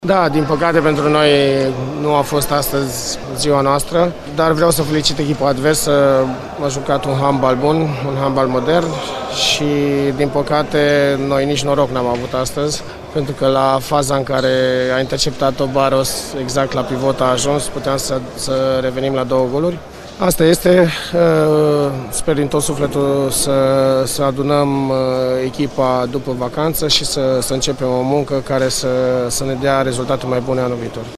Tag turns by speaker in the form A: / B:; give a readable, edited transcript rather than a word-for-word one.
A: Da, din păcate pentru noi nu a fost astăzi ziua noastră, dar vreau să felicit echipa adversă. A jucat un handbal bun, un handbal modern și din păcate noi nici noroc n-am avut astăzi, pentru că la faza în care a interceptat-o Baros, exact la pivot a ajuns, puteam să revenim la 2 goluri. Asta este, sper din tot sufletul să adunăm echipa după vacanță și să începem o muncă care să ne dea rezultate mai bune anul viitor.